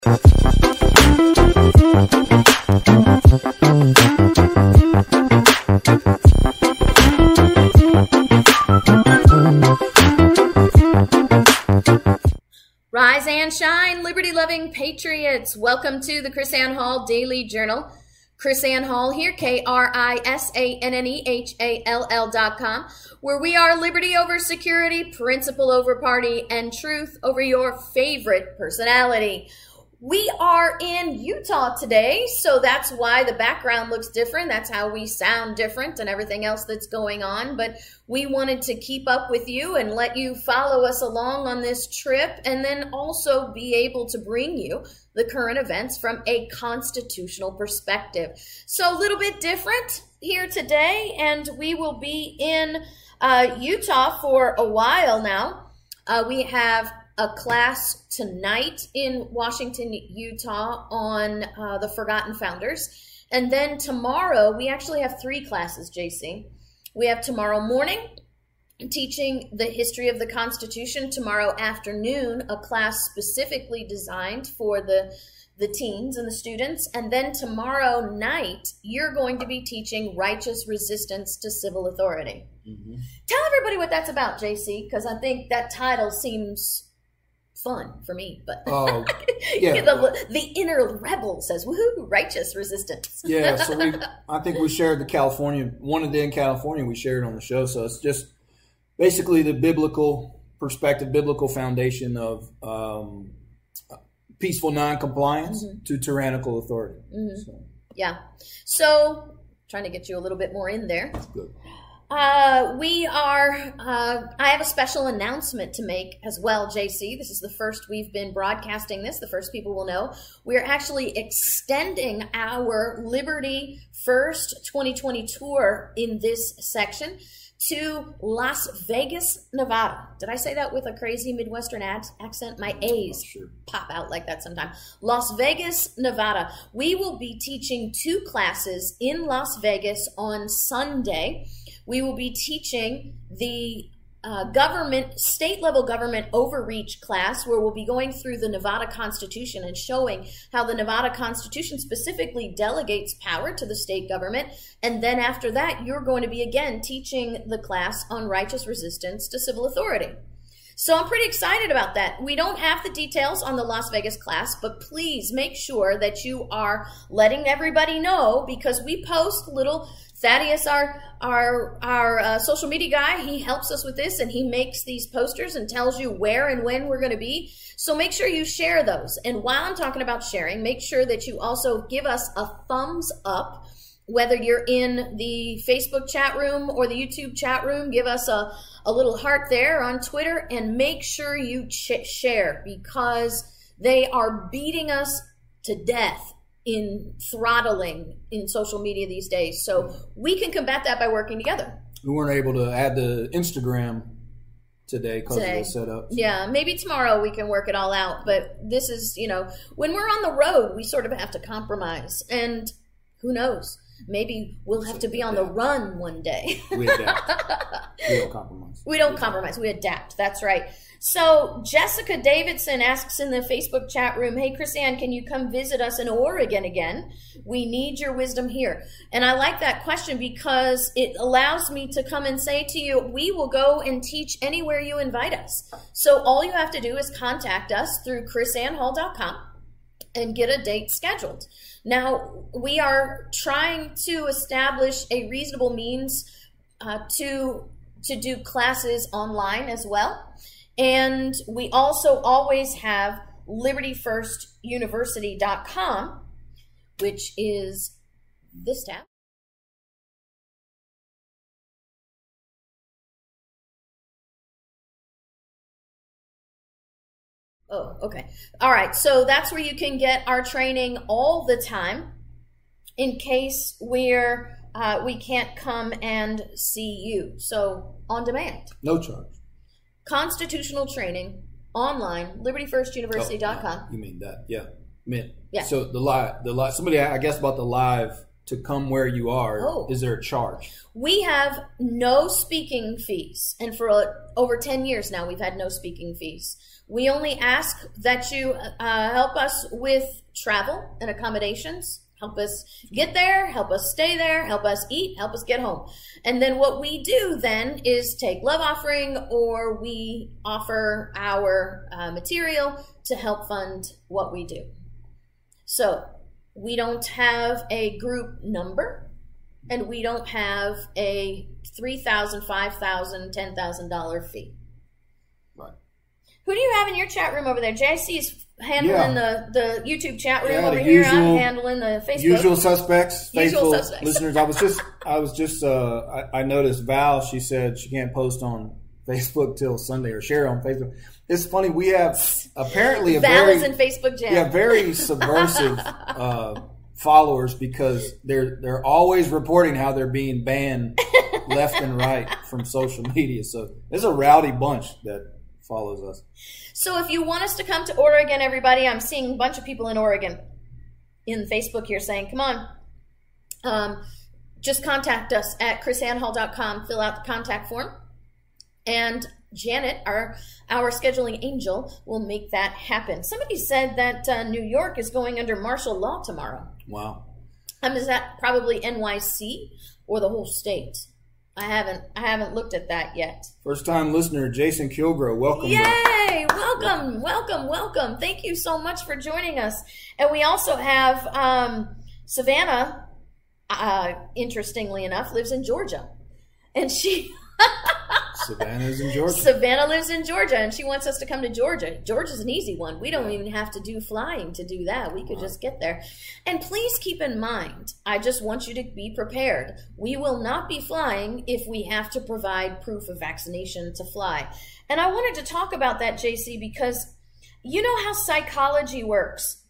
Rise and shine, liberty-loving patriots. Welcome to the KrisAnne Hall Daily Journal. KrisAnne Hall here, KrisAnnehall.com, where we are liberty over security, principle over party, and truth over your favorite personality. We are in Utah today, so that's why the background looks different. That's how we sound different and everything else that's going on. But we wanted to keep up with you and let you follow us along on this trip, and then also be able to bring you the current events from a constitutional perspective. So a little bit different here today, and we will be in Utah for a while now. We have a class tonight in Washington, Utah on the Forgotten Founders. And then tomorrow, we actually have 3 classes, JC. We have tomorrow morning, teaching the history of the Constitution. Tomorrow afternoon, a class specifically designed for the teens and the students. And then tomorrow night, you're going to be teaching righteous resistance to civil authority. Mm-hmm. Tell everybody what that's about, JC, because I think that title seems fun for me, but yeah. the inner rebel says, woohoo, righteous resistance. Yeah, so I think we shared one of the in California we shared on the show. So it's just basically the biblical perspective, biblical foundation of peaceful non-compliance to tyrannical authority. Mm-hmm. So trying to get you a little bit more in there. That's good. I have a special announcement to make as well, JC. This is the first we've been broadcasting this, the first people will know. We're actually extending our Liberty First 2020 tour in this section to Las Vegas, Nevada. Did I say that with a crazy Midwestern accent? My A's pop out like that sometimes. Las Vegas, Nevada. We will be teaching 2 classes in Las Vegas on Sunday. We will be teaching the state-level government overreach class, where we'll be going through the Nevada Constitution and showing how the Nevada Constitution specifically delegates power to the state government. And then after that, you're going to be, again, teaching the class on righteous resistance to civil authority. So I'm pretty excited about that. We don't have the details on the Las Vegas class, but please make sure that you are letting everybody know, because we post little Thaddeus, our social media guy, he helps us with this, and he makes these posters and tells you where and when we're going to be. So make sure you share those. And while I'm talking about sharing, make sure that you also give us a thumbs up, whether you're in the Facebook chat room or the YouTube chat room. Give us a little heart there on Twitter, and make sure you share, because they are beating us to death in throttling in social media these days. So we can combat that by working together. We weren't able to add the Instagram today because of the setup. Yeah, maybe tomorrow we can work it all out. But this is, when we're on the road, we sort of have to compromise. And who knows? Maybe we'll have to be on the run one day. We adapt. We don't compromise. We don't compromise. We adapt. That's right. So Jessica Davidson asks in the Facebook chat room, hey, KrisAnne, can you come visit us in Oregon again? We need your wisdom here. And I like that question, because it allows me to come and say to you, we will go and teach anywhere you invite us. So all you have to do is contact us through KrisAnneHall.com and get a date scheduled. Now, we are trying to establish a reasonable means to do classes online as well. And we also always have LibertyFirstUniversity.com, which is this tab. Oh, okay. All right. So that's where you can get our training all the time in case we can't come and see you. So on demand. No charge. Constitutional training online, LibertyFirstUniversity.com. You mean that? Yeah. Yeah. So the live, somebody I guess about the live to come where you are. Oh. Is there a charge? We have no speaking fees. And for over 10 years now, we've had no speaking fees. We only ask that you help us with travel and accommodations. Help us get there, help us stay there, help us eat, help us get home. And then what we do then is take love offering, or we offer our material to help fund what we do. So we don't have a group number, and we don't have a $3,000, $5,000, $10,000 fee. Right. Who do you have in your chat room over there? JC's handling the YouTube chat room over here. Usual, I'm handling the Facebook. Usual suspects, faithful suspects. listeners. I noticed Val, she said she can't post on Facebook till Sunday or share on Facebook. It's funny, we have apparently Val is in Facebook jam. Yeah, very subversive followers, because they're always reporting how they're being banned left and right from social media. So there's a rowdy bunch that follows us. So if you want us to come to Oregon, everybody, I'm seeing a bunch of people in Oregon in Facebook here saying, come on, just contact us at chrisannhall.com, fill out the contact form, and Janet, our scheduling angel, will make that happen. Somebody said that New York is going under martial law tomorrow. Wow. Is that probably NYC or the whole state? I haven't looked at that yet. First time listener, Jason Kilgore, welcome. Yay! Welcome. Thank you so much for joining us. And we also have Savannah, interestingly enough, lives in Georgia. And she... Savannah's in Georgia. Savannah lives in Georgia, and she wants us to come to Georgia. Georgia's an easy one. We don't even have to do flying to do that. We could just get there. And please keep in mind, I just want you to be prepared. We will not be flying if we have to provide proof of vaccination to fly. And I wanted to talk about that, JC, because you know how psychology works.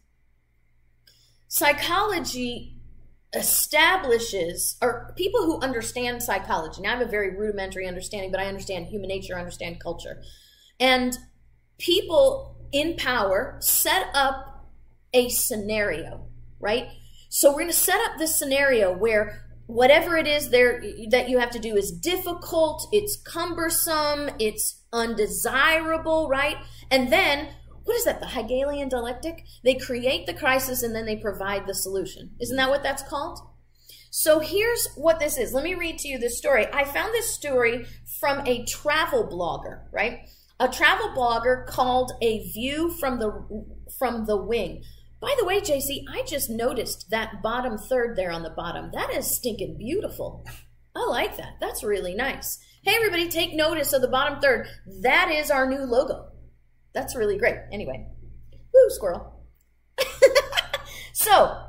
Psychology establishes, or people who understand psychology. Now, I have a very rudimentary understanding, but I understand human nature, I understand culture. And people in power set up a scenario, right? So we're going to set up this scenario where whatever it is there that you have to do is difficult, it's cumbersome, it's undesirable, right? And then what is that, the Hegelian dialectic? They create the crisis and then they provide the solution. Isn't that what that's called? So here's what this is. Let me read to you this story. I found this story from a travel blogger, right? A travel blogger called A View from the Wing. By the way, JC, I just noticed that bottom third there on the bottom. That is stinking beautiful. I like that. That's really nice. Hey, everybody, take notice of the bottom third. That is our new logo. That's really great. Anyway, woo, squirrel. So,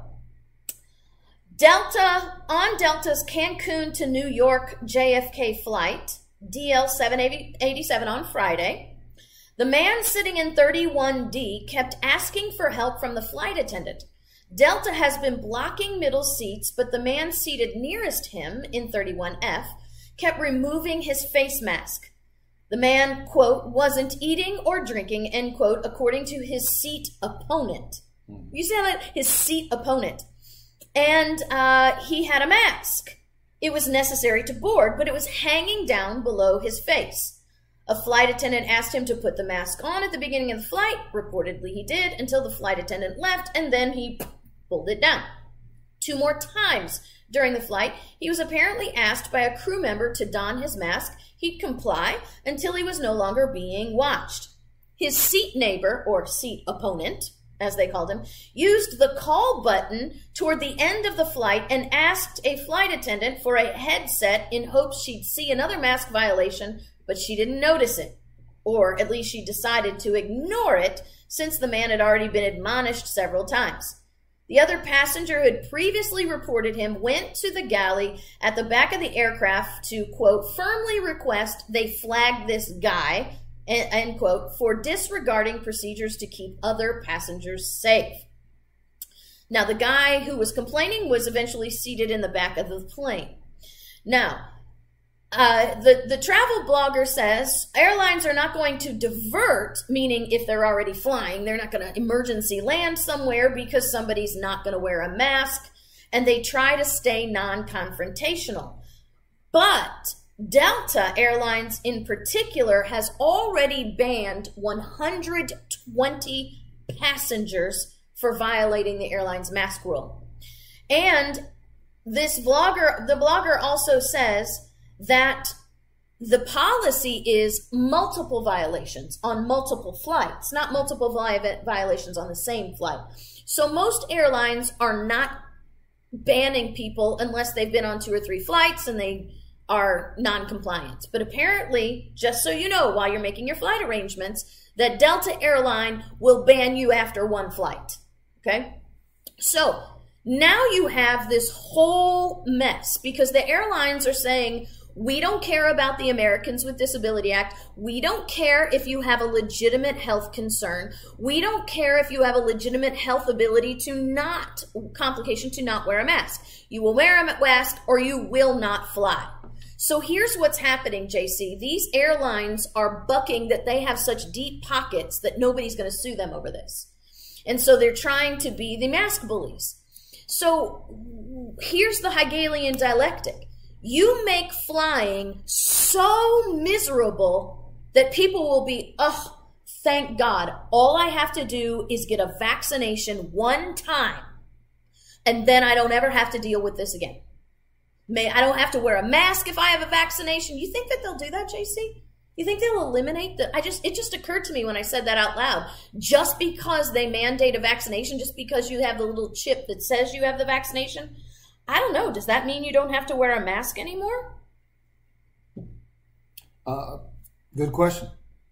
on Delta's Cancun to New York JFK flight, DL 787 on Friday, the man sitting in 31D kept asking for help from the flight attendant. Delta has been blocking middle seats, but the man seated nearest him in 31F kept removing his face mask. The man, quote, wasn't eating or drinking, end quote, according to his seat opponent. You see that? His seat opponent. And he had a mask. It was necessary to board, but it was hanging down below his face. A flight attendant asked him to put the mask on at the beginning of the flight. Reportedly, he did until the flight attendant left, and then he pulled it down. 2 more times during the flight, he was apparently asked by a crew member to don his mask. He'd comply until he was no longer being watched. His seat neighbor, or seat opponent, as they called him, used the call button toward the end of the flight and asked a flight attendant for a headset in hopes she'd see another mask violation, but she didn't notice it. Or at least she decided to ignore it since the man had already been admonished several times. The other passenger who had previously reported him went to the galley at the back of the aircraft to, quote, firmly request they flag this guy, end quote, for disregarding procedures to keep other passengers safe. Now, the guy who was complaining was eventually seated in the back of the plane. Now, the travel blogger says airlines are not going to divert, meaning if they're already flying, they're not going to emergency land somewhere because somebody's not going to wear a mask, and they try to stay non-confrontational. But Delta Airlines in particular has already banned 120 passengers for violating the airline's mask rule. And the blogger also says that the policy is multiple violations on multiple flights, not multiple violations on the same flight. So most airlines are not banning people unless they've been on 2 or 3 flights and they are non-compliant. But apparently, just so you know, while you're making your flight arrangements, that Delta Airline will ban you after 1 flight. Okay? So now you have this whole mess because the airlines are saying, we don't care about the Americans with Disability Act. We don't care if you have a legitimate health concern. We don't care if you have a legitimate health ability complication to not wear a mask. You will wear a mask or you will not fly. So here's what's happening, JC. These airlines are bucking that they have such deep pockets that nobody's going to sue them over this. And so they're trying to be the mask bullies. So here's the Hegelian dialectic. You make flying so miserable that people will be, oh, thank God. All I have to do is get a vaccination 1 time, and then I don't ever have to deal with this again. I don't have to wear a mask if I have a vaccination. You think that they'll do that, JC? You think they'll eliminate it just occurred to me when I said that out loud. Just because they mandate a vaccination, just because you have the little chip that says you have the vaccination, I don't know. Does that mean you don't have to wear a mask anymore? Good question.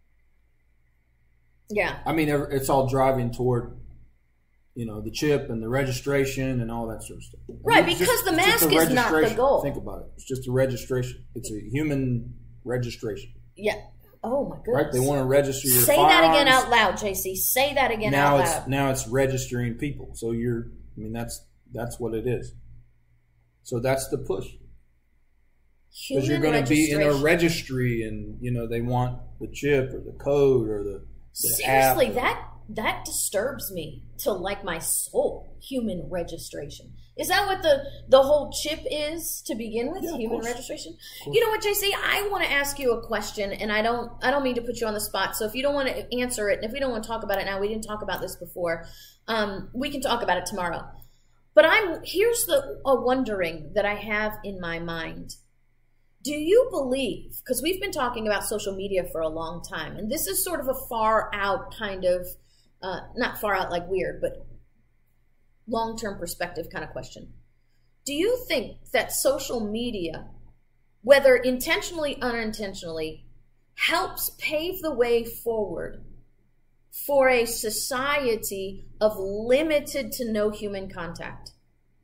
Yeah. I mean, it's all driving toward, the chip and the registration and all that sort of stuff. Right, because the mask is not the goal. Think about it. It's just a registration. It's a human registration. Yeah. Oh, my goodness. Right? They want to register your Say firearms. That again out loud, JC. Say that again out loud. Now it's registering people. So that's what it is. So that's the push. Because you're going to be in a registry and, they want the chip or the code or the Seriously, app. that disturbs me to my soul. Human registration. Is that what the whole chip is to begin with? Yeah, human registration? You know what, JC? I want to ask you a question, and I don't mean to put you on the spot. So if you don't want to answer it, and if we don't want to talk about it now, we didn't talk about this before. We can talk about it tomorrow. But here's a wondering that I have in my mind. Do you believe, because we've been talking about social media for a long time, and this is sort of a far out kind of, not far out like weird, but long-term perspective kind of question. Do you think that social media, whether intentionally or unintentionally, helps pave the way forward for a society of limited to no human contact?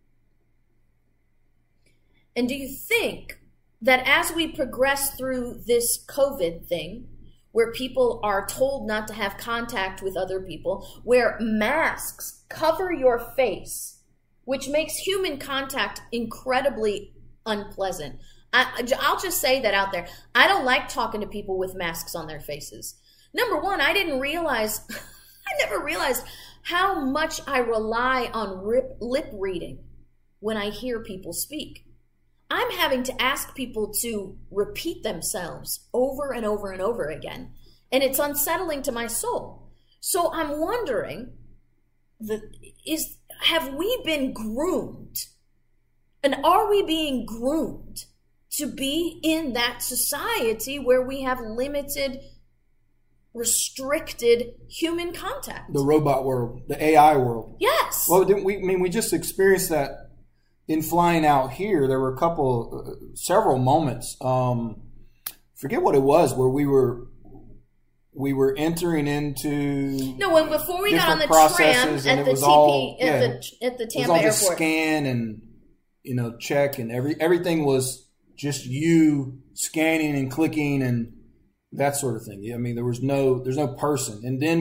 And do you think that as we progress through this COVID thing, where people are told not to have contact with other people, where masks cover your face, which makes human contact incredibly unpleasant. I'll just say that out there. I don't like talking to people with masks on their faces. Number one, I never realized how much I rely on lip reading when I hear people speak. I'm having to ask people to repeat themselves over and over and over again, and it's unsettling to my soul. So I'm wondering, have we been groomed, and are we being groomed to be in that society where we have limited, restricted human contact? The robot world, the AI world. Yes. Well, we just experienced that in flying out here. There were several moments. Forget what it was, where we were entering into before we got on the tram at the Tampa it was all airport. Just scan and check, and everything was just you scanning and clicking and that sort of thing. I mean, there's no person. And then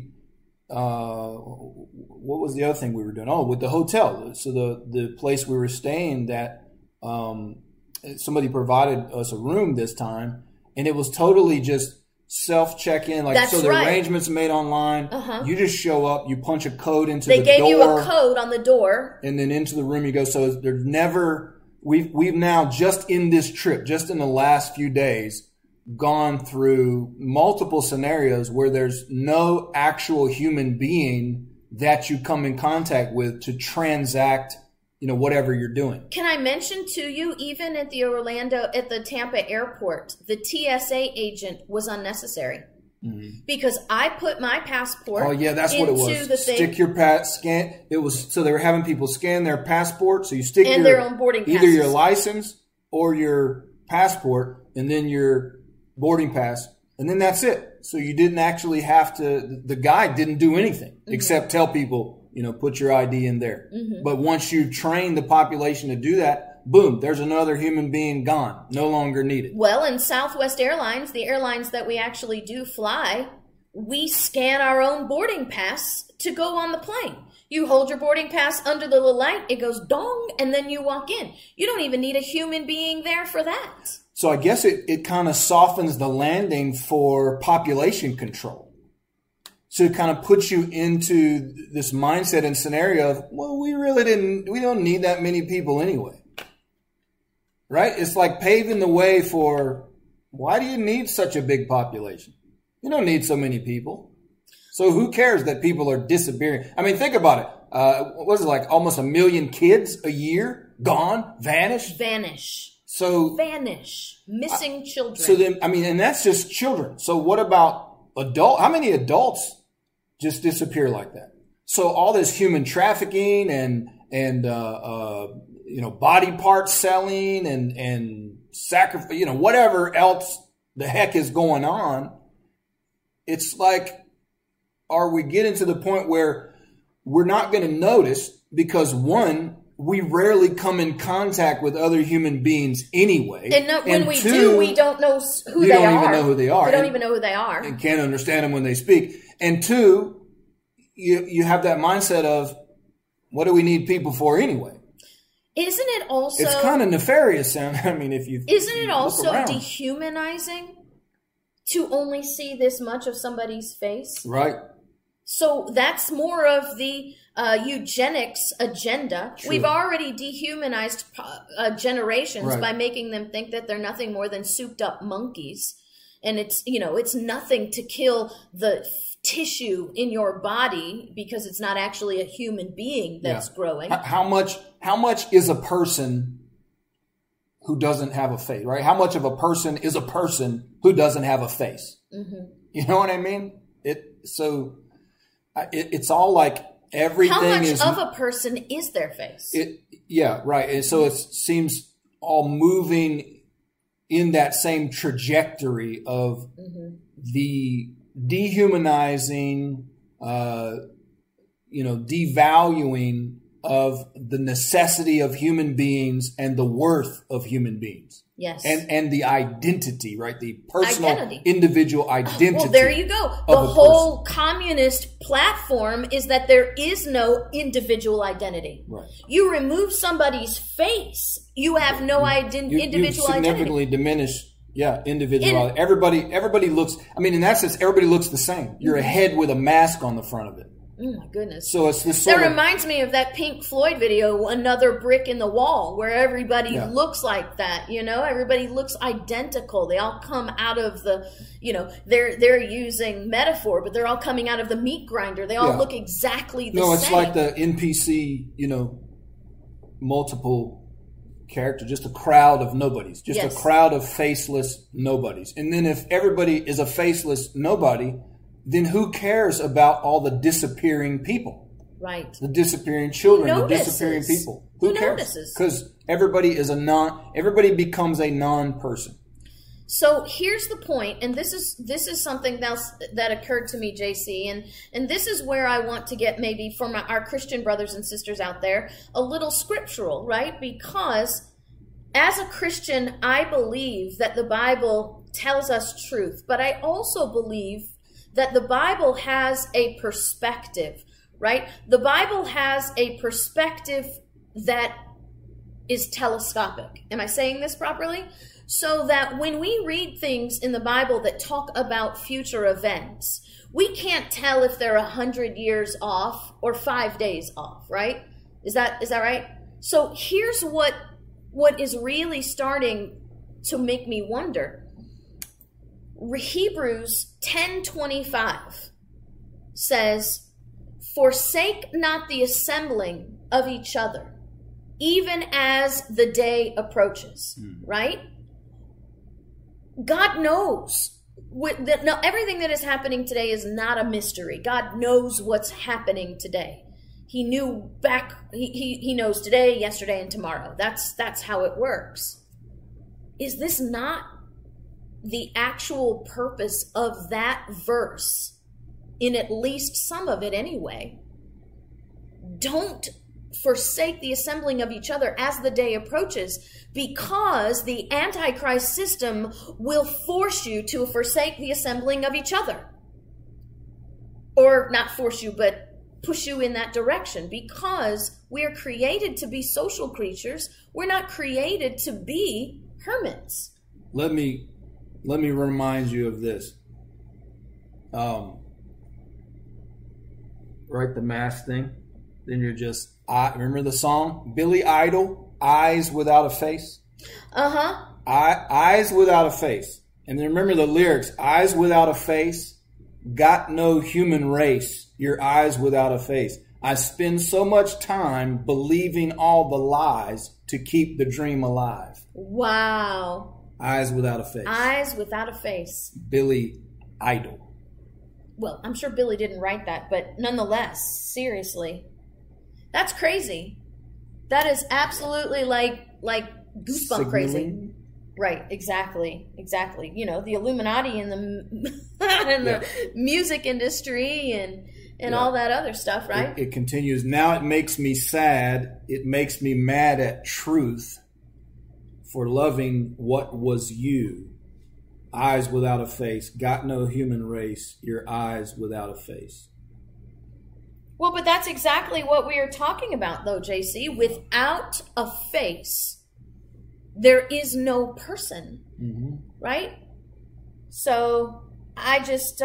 what was the other thing we were doing? Oh, with the hotel. So the place we were staying, that somebody provided us a room this time, and it was totally just self-check-in. The arrangements made online. Uh-huh. You just show up, you punch a code into the door. They gave you a code on the door. And then into the room you go. So there's we've now just in this trip, just in the last few days, gone through multiple scenarios where there's no actual human being that you come in contact with to transact, whatever you're doing. Can I mention to you, even at the Tampa airport, the TSA agent was unnecessary. Mm-hmm. Because I put my passport. Oh yeah, that's what it was. Stick your scan. It was so they were having people scan their passport. So you stick their own boarding passes. Either your license or your passport, and then your boarding pass, and then that's it. So you didn't actually have to. The guy didn't do anything except tell people, put your ID in there. Mm-hmm. But once you train the population to do that, boom, there's another human being gone, no longer needed. Well, in Southwest Airlines, the airlines that we actually do fly, we scan our own boarding pass to go on the plane. You hold your boarding pass under the little light, it goes dong, and then you walk in. You don't even need a human being there for that. So I guess it kind of softens the landing for population control. So it kind of puts you into this mindset and scenario of, well, we don't need that many people anyway. Right? It's like paving the way for, why do you need such a big population? You don't need so many people. So who cares that people are disappearing? I mean, think about it. What was it, like almost 1 million kids a year? Gone? Vanish? Vanish. Missing children. So then, and that's just children. So what about adults? How many adults just disappear like that? So all this human trafficking and body part selling and sacrifice, whatever else the heck is going on. It's like, are we getting to the point where we're not going to notice because, one, we rarely come in contact with other human beings anyway. And when we do, we don't know who they are. We don't even know who they are. We don't even know who they are. And can't understand them when they speak. And two, you have that mindset of, what do we need people for anyway? Isn't it also... It's kind of nefarious, Sam. If you... Isn't it also dehumanizing to only see this much of somebody's face? Right. So that's more of the eugenics agenda. True. We've already dehumanized generations by making them think that they're nothing more than souped up monkeys. And it's nothing to kill the tissue in your body because it's not actually a human being that's growing. How much is a person who doesn't have a face, right? How much of a person is a person who doesn't have a face? Mm-hmm. You know what I mean? It's all like everything is... How much of a person is their face? Right. And so it seems all moving in that same trajectory of the dehumanizing, devaluing of the necessity of human beings and the worth of human beings. Yes. And the identity, right? The personal individual identity. Well, there you go. The whole communist platform is that there is no individual identity. Right. You remove somebody's face, you have no individual identity. You significantly diminish individuality. Everybody looks, in that sense, everybody looks the same. You're a head with a mask on the front of it. Oh my goodness. So it's this that reminds me of that Pink Floyd video, Another Brick in the Wall, where everybody looks like that, everybody looks identical. They all come out of the, they're using metaphor, but they're all coming out of the meat grinder. They all look exactly the same. No, it's like the NPC, multiple character, just a crowd of nobodies, just a crowd of faceless nobodies. And then if everybody is a faceless nobody, then who cares about all the disappearing people? Right. The disappearing children, the disappearing people. Who cares? Because everybody becomes a non-person. So here's the point, and this is something else that occurred to me, JC, and this is where I want to get maybe from our Christian brothers and sisters out there a little scriptural, right? Because as a Christian, I believe that the Bible tells us truth, but I also believe that the Bible has a perspective, right? The Bible has a perspective that is telescopic. Am I saying this properly? So that when we read things in the Bible that talk about future events, we can't tell if they're 100 years off or 5 days off, right? Is that right? So here's what what is really starting to make me wonder, Hebrews 10:25 says, "Forsake not the assembling of each other, even as the day approaches." Right? God knows. No, everything that is happening today is not a mystery. God knows what's happening today. He knew he knows today, yesterday, and tomorrow. That's how it works. Is this not the actual purpose of that verse, in at least some of it anyway? Don't forsake the assembling of each other as the day approaches, because the Antichrist system will force you to forsake the assembling of each other. Or not force you, but push you in that direction, because we are created to be social creatures. We're not created to be hermits. Let me remind you of this. Right, the mask thing. Then you're just, remember the song? Billy Idol, Eyes Without a Face? Uh-huh. Eyes without a face. And then remember the lyrics, eyes without a face, got no human race, your eyes without a face. I spend so much time believing all the lies to keep the dream alive. Wow. Eyes without a face. Eyes without a face. Billy Idol. Well, I'm sure Billy didn't write that, but nonetheless, seriously. That's crazy. That is absolutely like goosebump crazy. Right, exactly. You know, the Illuminati and the music industry and all that other stuff, right? It continues. Now it makes me sad. It makes me mad at truth for loving what was you. Eyes without a face, got no human race, your eyes without a face. Well, but that's exactly what we are talking about, though, JC. Without a face, there is no person, right? So I just,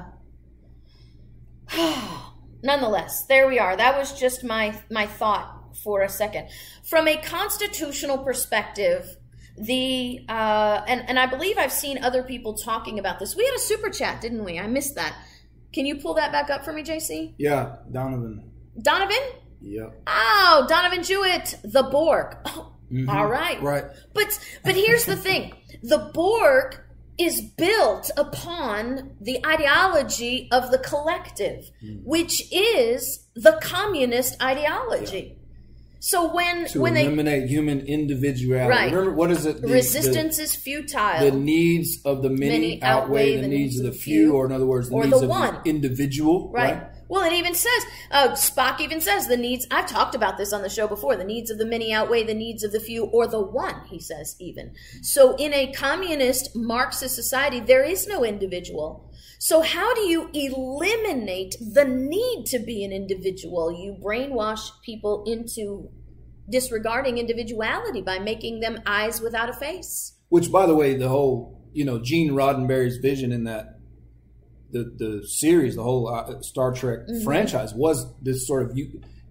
nonetheless, there we are. That was just my thought for a second. From a constitutional perspective, and I believe I've seen other people talking about this. We had a super chat, didn't we? I missed that. Can you pull that back up for me, JC? Yeah, Donovan? Yep. Oh, Donovan Jewett, the Borg. Oh, all right. Right. But here's the thing. The Borg is built upon the ideology of the collective, which is the communist ideology. Yeah. So when they eliminate human individuality, right. Remember, what is it? Resistance is futile. The needs of the many outweigh the needs of the few, or in other words, the needs of the individual. Right. Well, it even says, Spock even says the needs, I've talked about this on the show before, the needs of the many outweigh the needs of the few, or the one, he says even. So in a communist Marxist society, there is no individual. So how do you eliminate the need to be an individual? You brainwash people into disregarding individuality by making them eyes without a face. Which, by the way, the whole, Gene Roddenberry's vision in that, the series, the whole Star Trek franchise was this sort of,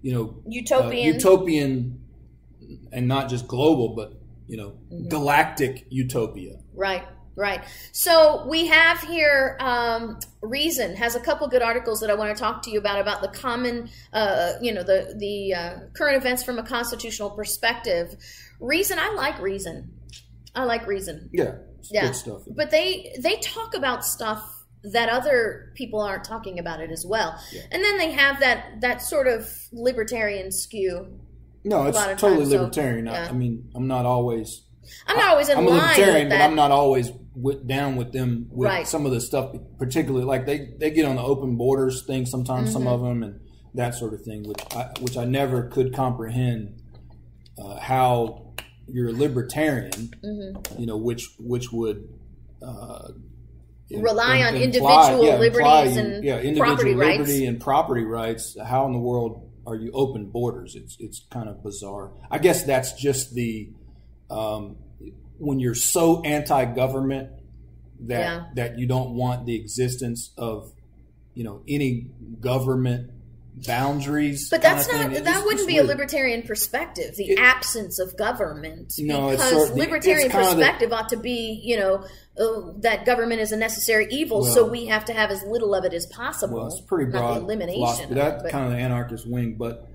utopian, and not just global, but, galactic utopia. Right. So we have here, Reason has a couple good articles that I want to talk to you about the common, the current events from a constitutional perspective. Reason, I like Reason. Yeah. Good stuff. But they talk about stuff that other people aren't talking about it as well. Yeah. And then they have that sort of libertarian skew. No, it's totally libertarian. Yeah. I'm not always in line with that. I'm a libertarian, but I'm not always down with them with some of the stuff, particularly like they get on the open borders thing sometimes, some of them, and that sort of thing, which I never could comprehend how you're a libertarian, which would rely on individual liberties and property rights. Liberty and property rights. How in the world are you open borders? It's kind of bizarre. I guess that's just the when you're so anti-government that you don't want the existence of any government boundaries. But that's not. Thing. That wouldn't be weird. a libertarian perspective. The absence of government, no, because libertarian perspective ought to be, that government is a necessary evil, so we have to have as little of it as possible. Well, it's pretty broad. Not the elimination. Philosophy. That's kind of the anarchist wing, but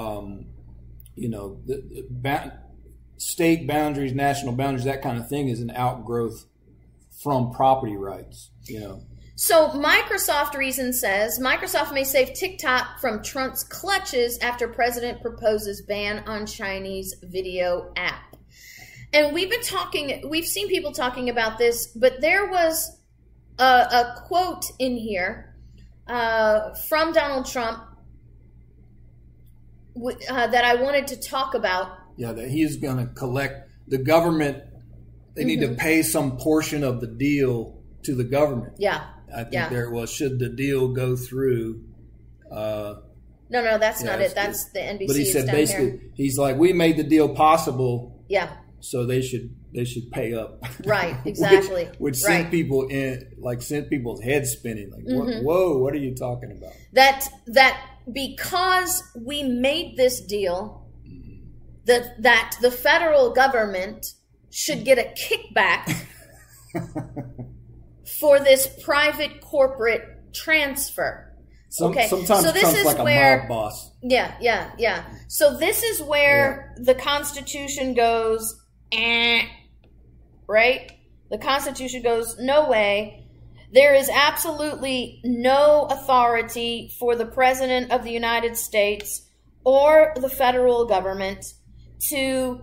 state boundaries, national boundaries, that kind of thing is an outgrowth from property rights. So Microsoft Reason says Microsoft may save TikTok from Trump's clutches after president proposes ban on Chinese video app. And we've seen people talking about this, but there was a quote in here from Donald Trump that I wanted to talk about. Yeah, that he's going to collect the government. They need to pay some portion of the deal to the government. Yeah. I think there was, should the deal go through. No, that's not it. That's the NBC. But he said basically, he's like, we made the deal possible. Yeah. So they should pay up. Right, exactly. which sent people sent people's heads spinning. Like, whoa, what are you talking about? That because we made this deal, that the federal government should get a kickback for this private corporate transfer. Sometimes so this Trump's is like where, a mob boss. Yeah. So this is where the Constitution goes, right? The Constitution goes, no way. There is absolutely no authority for the President of the United States or the federal government to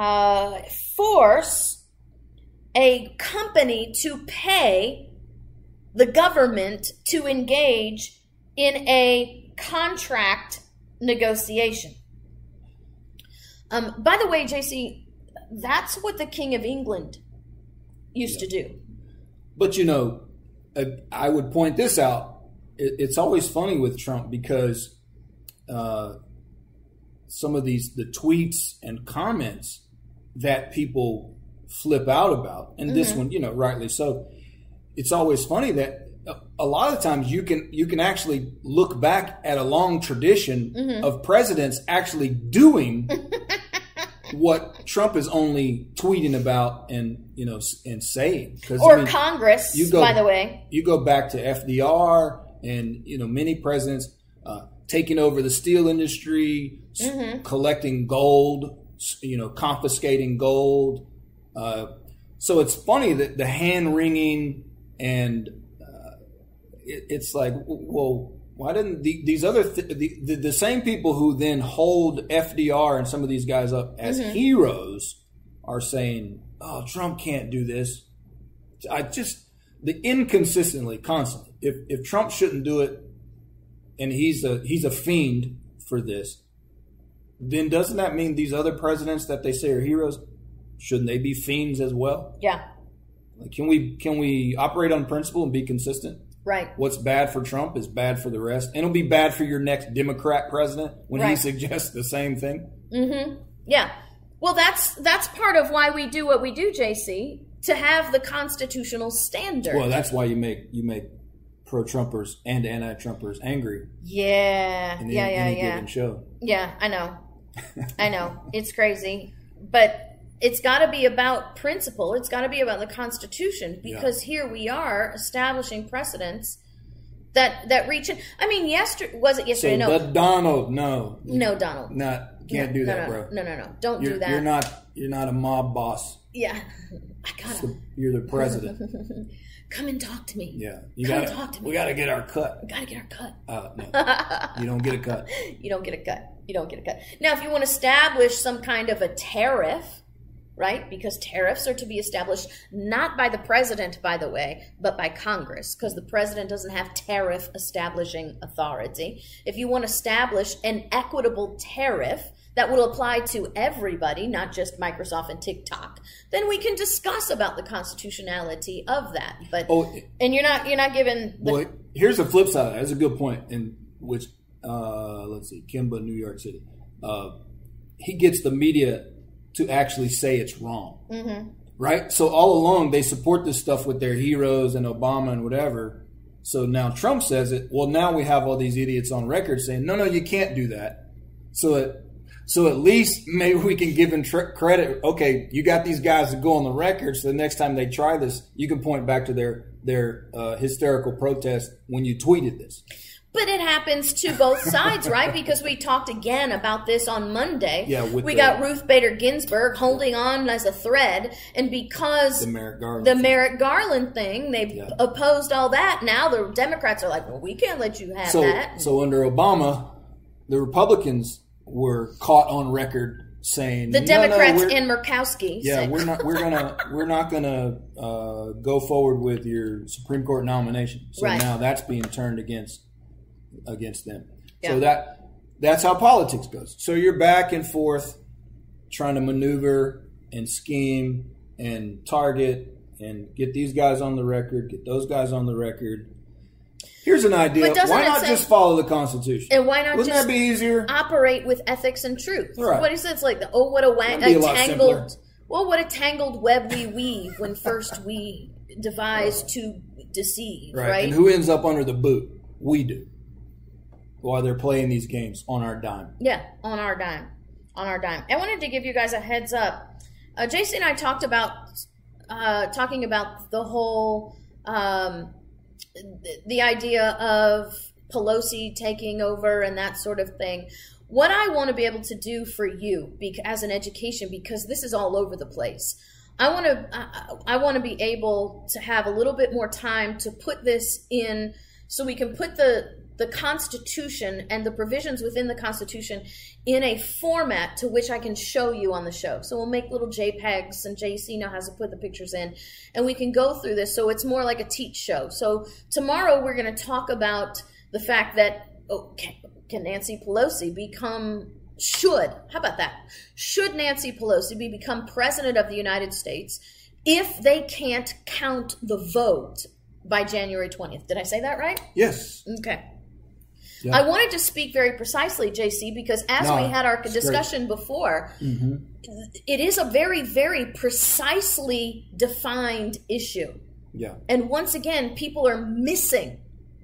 force a company to pay the government to engage in a contract negotiation. By the way, JC, that's what the King of England used to do. But I would point this out. It's always funny with Trump because some of the tweets and comments that people flip out about, and this one, rightly so. It's always funny that a lot of times you can actually look back at a long tradition of presidents actually doing what Trump is only tweeting about and saying. Or Congress, by the way. You go back to FDR and many presidents taking over the steel industry, collecting gold, confiscating gold. So it's funny that the hand wringing and it's like, well, why didn't these other the same people who then hold FDR and some of these guys up as heroes are saying, oh, Trump can't do this. The inconsistently, constantly. If Trump shouldn't do it, and he's a fiend for this, then doesn't that mean these other presidents that they say are heroes, shouldn't they be fiends as well? Yeah. Like, can we operate on principle and be consistent? Right. What's bad for Trump is bad for the rest, and it'll be bad for your next Democrat president when he suggests the same thing. Yeah. Well, that's part of why we do what we do, JC, to have the constitutional standard. Well, that's why you make pro-Trumpers and anti-Trumpers angry. Yeah. In any given show. Yeah, I know. It's crazy, but it's got to be about principle. It's got to be about the Constitution, because here we are establishing precedents that reach in. I mean, was it yesterday? So, no. Donald, no. No, Donald. Can't do that, bro. No. Don't do that. You're not a mob boss. Yeah. You're the president. Come and talk to me. Yeah. Talk to me. We got to get our cut. We got to get our cut. No. You don't get a cut. You don't get a cut. Now, if you want to establish some kind of a tariff, right? Because tariffs are to be established not by the president, by the way, but by Congress, because the president doesn't have tariff establishing authority. If you want to establish an equitable tariff that will apply to everybody, not just Microsoft and TikTok, then we can discuss about the constitutionality of that. But and you're not given. Well, here's the flip side. That's a good point. In which, let's see, Kimba, New York City, he gets the media to actually say it's wrong, right? So all along they support this stuff with their heroes and Obama and whatever. So now Trump says it. Well, now we have all these idiots on record saying, no, you can't do that. So at least maybe we can give him credit. Okay, you got these guys that go on the record, so the next time they try this, you can point back to their hysterical protest when you tweeted this. But it happens to both sides, right? Because we talked again about this on Monday. Yeah, we got Ruth Bader Ginsburg holding on as a thread, and because the Merrick Garland thing, they opposed all that. Now the Democrats are like, well, we can't let you have that. So under Obama, the Republicans were caught on record saying the Democrats and Murkowski. Yeah, we're not gonna go forward with your Supreme Court nomination. So now that's being turned against them. Yeah. So that's how politics goes. So you're back and forth trying to maneuver and scheme and target and get these guys on the record, get those guys on the record. Here's an idea. Why not just follow the Constitution? And why not Wouldn't that be easier? Operate with ethics and truth? Right. What he says, like, what a tangled web we weave when first we devise to deceive, right? And who ends up under the boot? We do. While they're playing these games on our dime. Yeah, on our dime. I wanted to give you guys a heads up. JC and I talked about talking about the whole the idea of Pelosi taking over and that sort of thing. What I want to be able to do for you as an education, because this is all over the place, I want to be able to have a little bit more time to put this in, so we can put the Constitution and the provisions within the Constitution in a format to which I can show you on the show. So we'll make little JPEGs, and JC now has to put the pictures in, and we can go through this. So it's more like a teach show. So tomorrow we're going to talk about the fact that, can Nancy Pelosi should Nancy Pelosi become president of the United States if they can't count the vote by January 20th? Did I say that right? Yes. Okay. Yeah. I wanted to speak very precisely, JC, because as we had our discussion before, it is a very, very precisely defined issue. Yeah. And once again, people are missing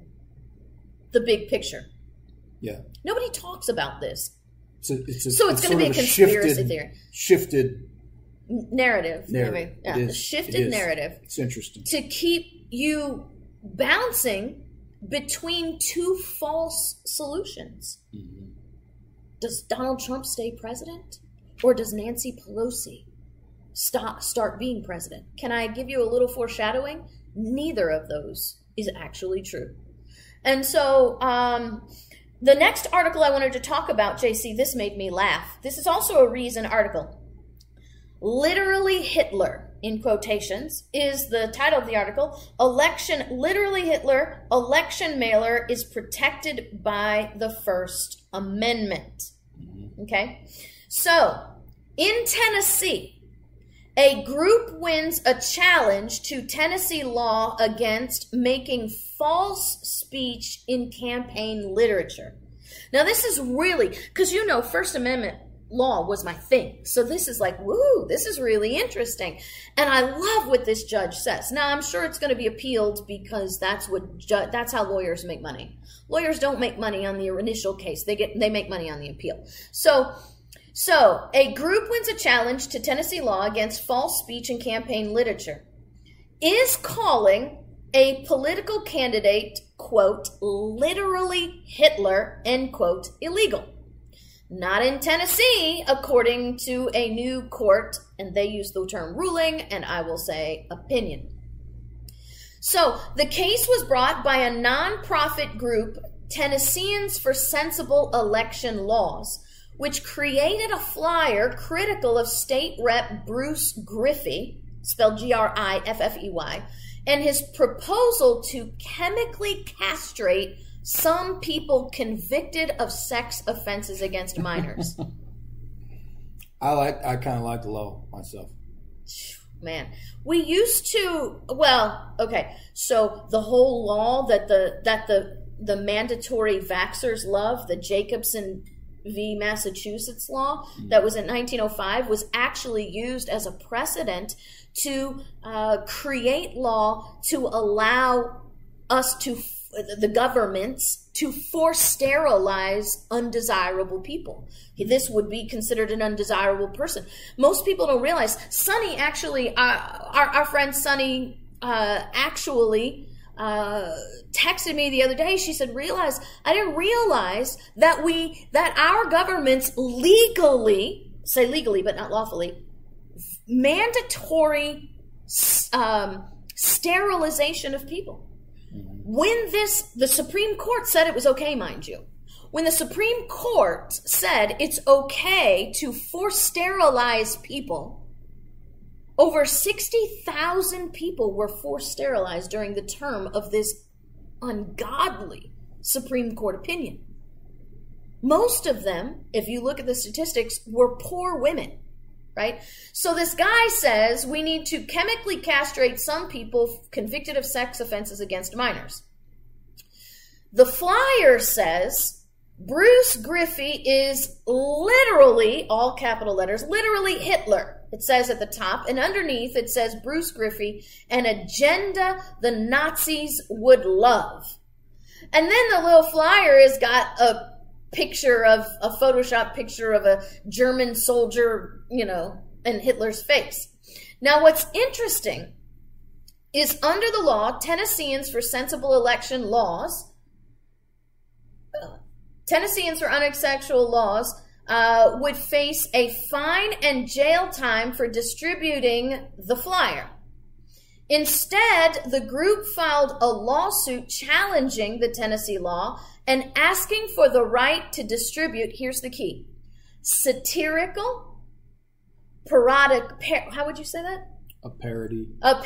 the big picture. Yeah. Nobody talks about this. So it's going to be a conspiracy theory. Shifted narrative. Yeah, a shifted narrative. It's interesting. To keep you bouncing between two false solutions. Mm-hmm. Does Donald Trump stay president, or does Nancy Pelosi start being president? Can I give you a little foreshadowing? Neither of those is actually true. And so the next article I wanted to talk about, JC, this made me laugh. This is also a Reason article. Literally Hitler, in quotations, is the title of the article. Literally Hitler, election mailer is protected by the First Amendment. Okay? So, in Tennessee, a group wins a challenge to Tennessee law against making false speech in campaign literature. Now, this is really, because First Amendment law was my thing. So this is like, woo, this is really interesting. And I love what this judge says. Now, I'm sure it's going to be appealed because that's how lawyers make money. Lawyers don't make money on the initial case. They make money on the appeal. So a group wins a challenge to Tennessee law against false speech in campaign literature. Is calling a political candidate, quote, literally Hitler, end quote, illegal. Not in Tennessee, according to a new court, and they use the term ruling, and I will say opinion. So the case was brought by a nonprofit group, Tennesseans for Sensible Election Laws, which created a flyer critical of State Rep Bruce Griffey, spelled Griffey, and his proposal to chemically castrate some people convicted of sex offenses against minors. I kind of like the law myself. Man, we used to. Well, okay. So the whole law that the mandatory vaxxers love, the Jacobson v. Massachusetts law that was in 1905, was actually used as a precedent to create law to allow the governments to force sterilize undesirable people. This would be considered an undesirable person. Most people don't realize Sonny actually, our friend Sonny actually texted me the other day. She said, I didn't realize that our governments legally, say legally but not lawfully, mandatory sterilization of people. When the Supreme Court said it was okay, mind you, when the Supreme Court said it's okay to force sterilize people, over 60,000 people were forced sterilized during the term of this ungodly Supreme Court opinion. Most of them, if you look at the statistics, were poor women. Right? So this guy says we need to chemically castrate some people convicted of sex offenses against minors. The flyer says Bruce Griffey is literally, all capital letters, literally Hitler. It says at the top, and underneath it says Bruce Griffey, an agenda the Nazis would love. And then the little flyer has got a Photoshop picture of a German soldier, and Hitler's face. Now, what's interesting is under the law, Tennesseans for sensible election laws, Tennesseans for unsexual laws would face a fine and jail time for distributing the flyer. Instead, the group filed a lawsuit challenging the Tennessee law and asking for the right to distribute, here's the key, satirical, parodic, how would you say that? A parody,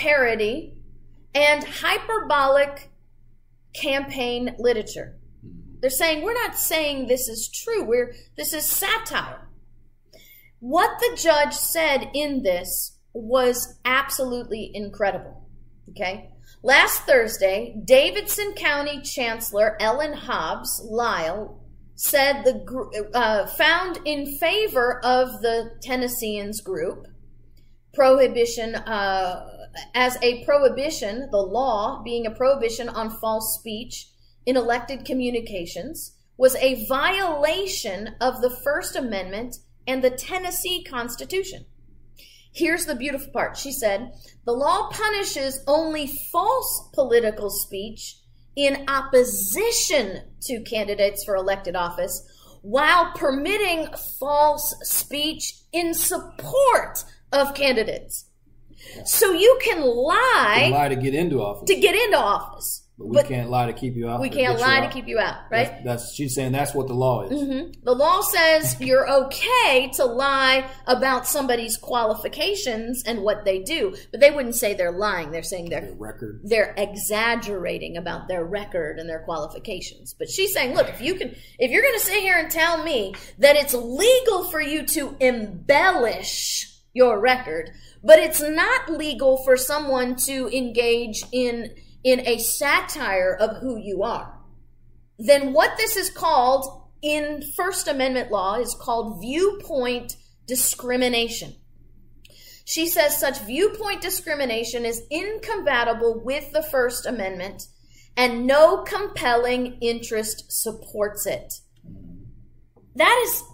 and hyperbolic campaign literature. They're saying, we're not saying this is true, this is satire. What the judge said in this was absolutely incredible, okay? Last Thursday, Davidson County Chancellor Ellen Hobbs Lyle said found in favor of the Tennesseans group prohibition as a prohibition, the law being a prohibition on false speech in elected communications was a violation of the First Amendment and the Tennessee Constitution. Here's the beautiful part. She said, the law punishes only false political speech in opposition to candidates for elected office, while permitting false speech in support of candidates. Yeah. So you can lie to get into office. But we can't lie to keep you out. We can't lie to keep you out, right? She's saying that's what the law is. Mm-hmm. The law says you're okay to lie about somebody's qualifications and what they do, but they wouldn't say they're lying. They're saying their record. They're exaggerating about their record and their qualifications. But she's saying, look, if you're going to sit here and tell me that it's legal for you to embellish your record, but it's not legal for someone to engage in a satire of who you are, then what this is called in First Amendment law is called viewpoint discrimination. She says such viewpoint discrimination is incompatible with the First Amendment and no compelling interest supports it. That is,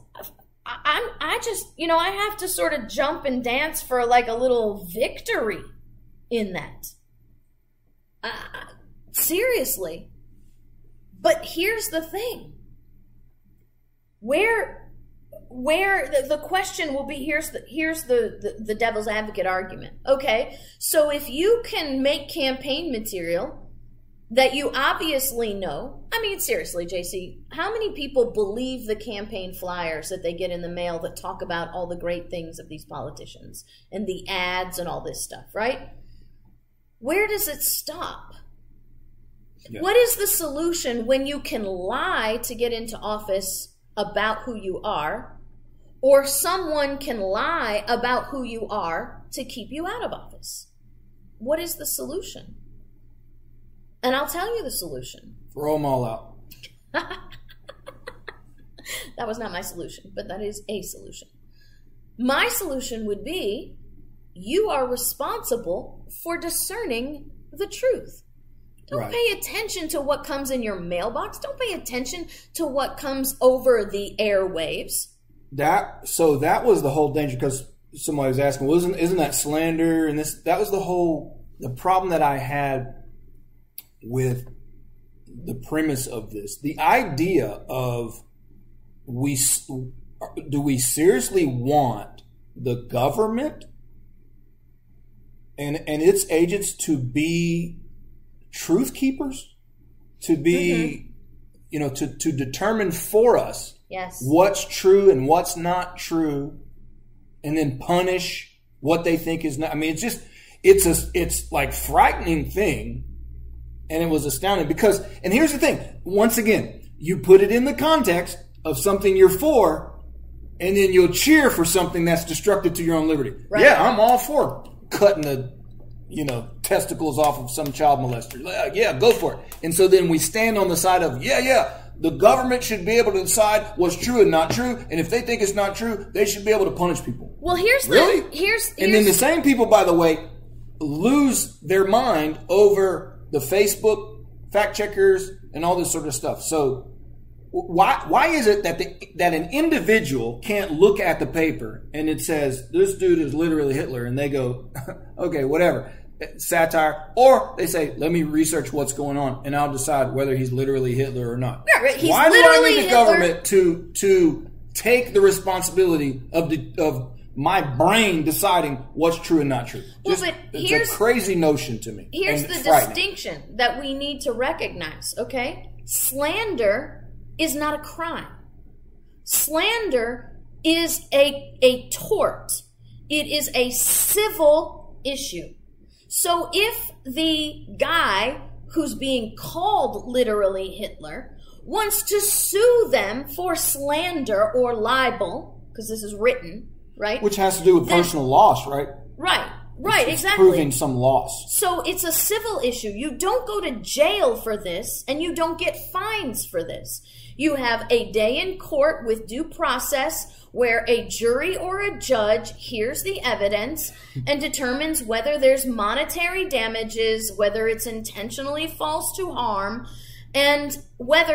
I have to sort of jump and dance for like a little victory in that. Seriously. But here's the thing. Where the question will be, here's the devil's advocate argument. Okay, so if you can make campaign material that you obviously know, I mean, seriously, JC, how many people believe the campaign flyers that they get in the mail that talk about all the great things of these politicians and the ads and all this stuff, right? Where does it stop? Yeah. What is the solution when you can lie to get into office about who you are, or someone can lie about who you are to keep you out of office? What is the solution? And I'll tell you the solution. Throw them all out. That was not my solution, but that is a solution. My solution would be, you are responsible for discerning the truth. Don't Right. pay attention to what comes in your mailbox. Don't pay attention to what comes over the airwaves. That was the whole danger, because somebody was asking, well, isn't that slander? And that was the problem that I had with the premise of this. The idea of do we seriously want the government and its agents to be truth keepers, to be, to determine for us Yes. what's true and what's not true, and then punish what they think is not. I mean, it's like frightening thing, and it was astounding because. And here's the thing: once again, you put it in the context of something you're for, and then you'll cheer for something that's destructive to your own liberty. Right. Yeah, I'm all for cutting the testicles off of some child molester. Yeah, go for it. And so then we stand on the side of the government should be able to decide what's true and not true, and if they think it's not true, they should be able to punish people. Well, here's and then the same people, by the way, lose their mind over the Facebook fact checkers and all this sort of stuff. So why is it that an individual can't look at the paper and it says this dude is literally Hitler, and they go, okay, whatever, satire, or they say, let me research what's going on and I'll decide whether he's literally Hitler or not. Yeah, right. Why do I need the government to take the responsibility of my brain deciding what's true and not true? It's a crazy notion to me. Here's the distinction that we need to recognize, okay? Slander is not a crime. Slander is a tort. It is a civil issue. So if the guy who's being called literally Hitler wants to sue them for slander or libel, because this is written, right? Which has to do with personal loss, right? Right, It's exactly. proving some loss. So it's a civil issue. You don't go to jail for this, and you don't get fines for this. You have a day in court with due process where a jury or a judge hears the evidence and determines whether there's monetary damages, whether it's intentionally false to harm, and whether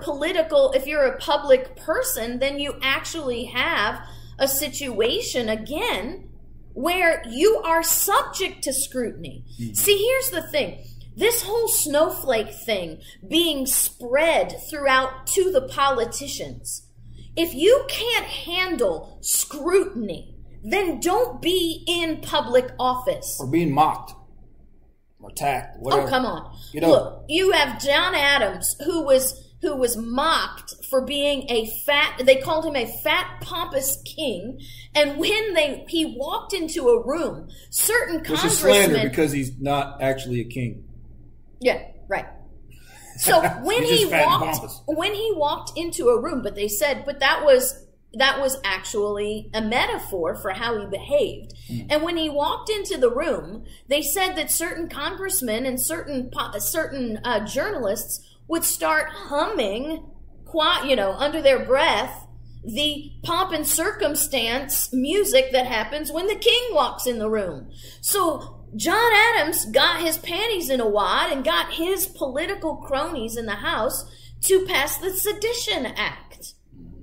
if you're a public person, then you actually have a situation again where you are subject to scrutiny. Mm-hmm. See, here's the thing. This whole snowflake thing being spread throughout to the politicians, if you can't handle scrutiny, then don't be in public office. Or being mocked. Or attacked. Whatever. Oh, come on. Look, you have John Adams, who was mocked for being they called him a fat, pompous king. And when he walked into a room, certain congressmen... Which is slander because he's not actually a king. Yeah, right. So when he walked into a room, but they said, but that was actually a metaphor for how he behaved. Mm. And when he walked into the room, they said that certain congressmen and certain journalists would start humming, under their breath, the pomp and circumstance music that happens when the king walks in the room. So John Adams got his panties in a wad and got his political cronies in the House to pass the Sedition Act.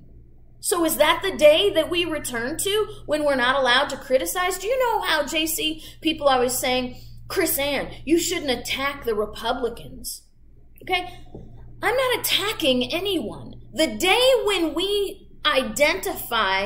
So is that the day that we return to when we're not allowed to criticize? Do you know how, JC, people are always saying, Chris Ann, you shouldn't attack the Republicans? Okay? I'm not attacking anyone. The day when we identify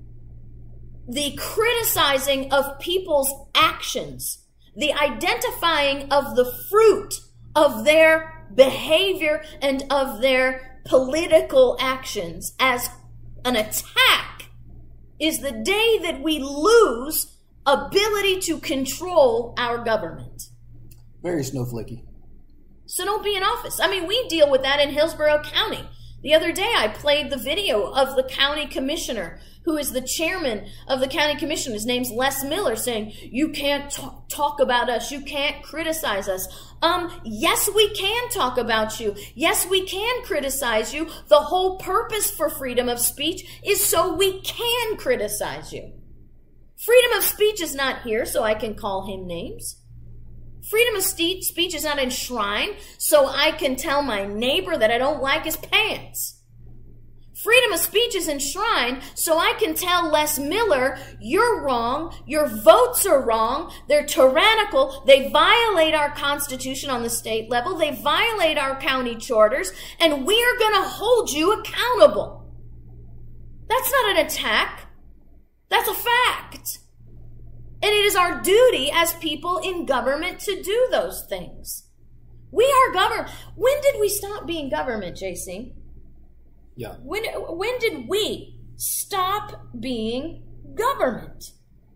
the criticizing of people's actions, the identifying of the fruit of their behavior and of their political actions as an attack, is the day that we lose ability to control our government. Very snowflakey. So don't be in office. I mean, we deal with that in Hillsborough County. The other day I played the video of the county commissioner, who is the chairman of the county commission. His name's Les Miller, saying, you can't talk about us. You can't criticize us. Yes, we can talk about you. Yes, we can criticize you. The whole purpose for freedom of speech is so we can criticize you. Freedom of speech is not here so I can call him names. Freedom of speech is not enshrined so I can tell my neighbor that I don't like his pants. Freedom of speech is enshrined so I can tell Les Miller, you're wrong, your votes are wrong, they're tyrannical, they violate our Constitution on the state level, they violate our county charters, and we're going to hold you accountable. That's not an attack. That's a fact. And it is our duty as people in government to do those things. We are government. When did we stop being government, JC? Yeah. When did we stop being government?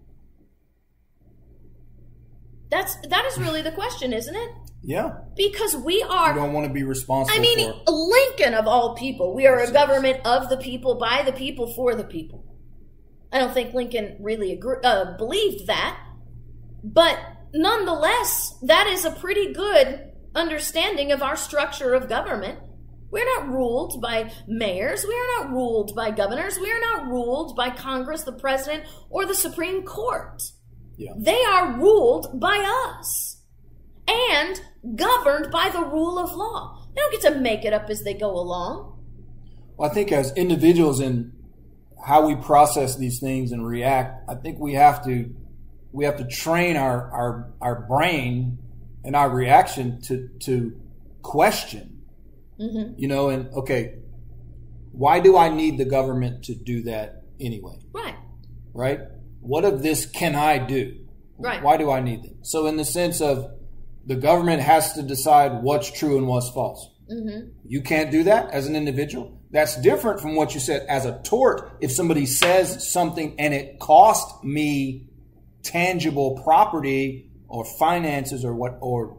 That is really the question, isn't it? Yeah. Because we are... You don't want to be responsible for it. Lincoln of all people. We are a government of the people, by the people, for the people. I don't think Lincoln really believed that. But nonetheless, that is a pretty good understanding of our structure of government. We're not ruled by mayors. We are not ruled by governors. We are not ruled by Congress, the president, or the Supreme Court. Yeah. They are ruled by us and governed by the rule of law. They don't get to make it up as they go along. Well, I think as individuals in how we process these things and react, I think we have to train our brain and our reaction to question. Mm-hmm. And okay, why do I need the government to do that anyway? Right? What of this can I do? Right. Why do I need them? So in the sense of the government has to decide what's true and what's false. Mm-hmm. You can't do that as an individual. That's different from what you said as a tort. If somebody says something and it cost me tangible property or finances or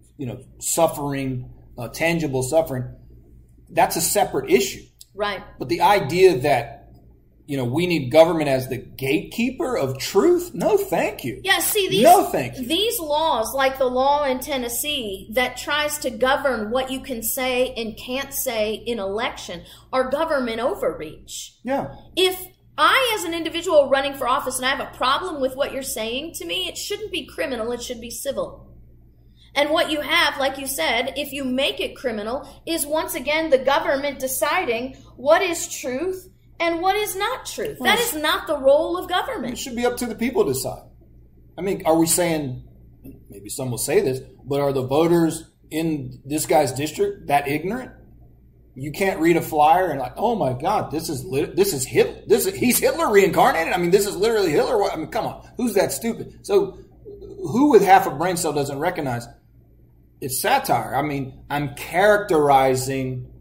suffering, tangible suffering, that's a separate issue. Right. But the idea that, we need government as the gatekeeper of truth, no, thank you. Yeah, see, these laws, like the law in Tennessee that tries to govern what you can say and can't say in election, are government overreach. Yeah. If I, as an individual running for office, and I have a problem with what you're saying to me, it shouldn't be criminal, it should be civil. And what you have, like you said, if you make it criminal, is once again the government deciding what is truth and what is not truth. That is not the role of government. It should be up to the people to decide. I mean, are we saying, maybe some will say this, but are the voters in this guy's district that ignorant? You can't read a flyer and like, oh my God, this is Hitler. He's Hitler reincarnated. I mean, this is literally Hitler. I mean, come on, who's that stupid? So, who with half a brain cell doesn't recognize it's satire? I mean, I'm characterizing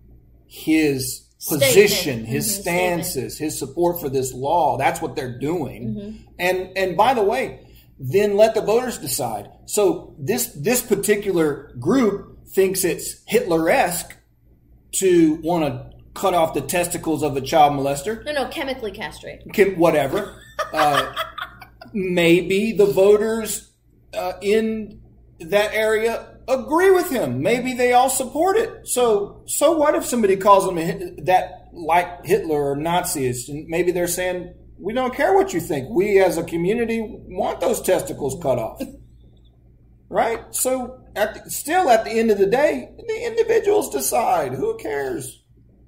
his position, his stances, his support for this law. That's what they're doing. Mm-hmm. And by the way, then let the voters decide. So this particular group thinks it's Hitler-esque to want to cut off the testicles of a child molester. No, chemically castrate. Whatever. Maybe the voters in that area agree with him. Maybe they all support it. So what if somebody calls them that like Hitler or Nazis? And maybe they're saying, we don't care what you think. We as a community want those testicles cut off. Right? So still at the end of the day, the individuals decide. Who cares?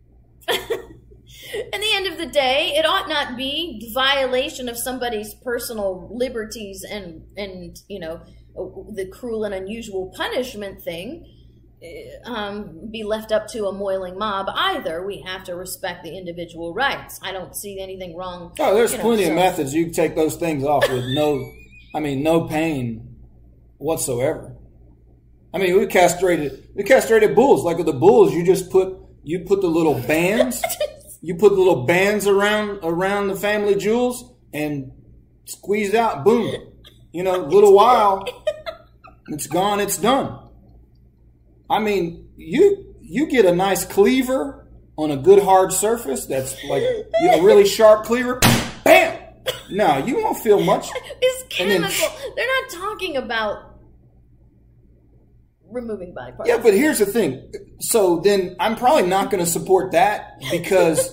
At the end of the day, it ought not be violation of somebody's personal liberties and the cruel and unusual punishment thing be left up to a moiling mob either. We have to respect the individual rights. I don't see anything wrong. Oh, there's plenty of methods you can take those things off with no pain whatsoever. I mean, we castrated bulls. Like with the bulls, you put the little bands. You put the little bands around the family jewels and squeeze out, boom. Little while, it's gone, it's done. I mean, you get a nice cleaver on a good hard surface that's like a really sharp cleaver, bam! No, you won't feel much. It's chemical. They're not talking about removing body parts. Yeah, but here's the thing. So then I'm probably not going to support that because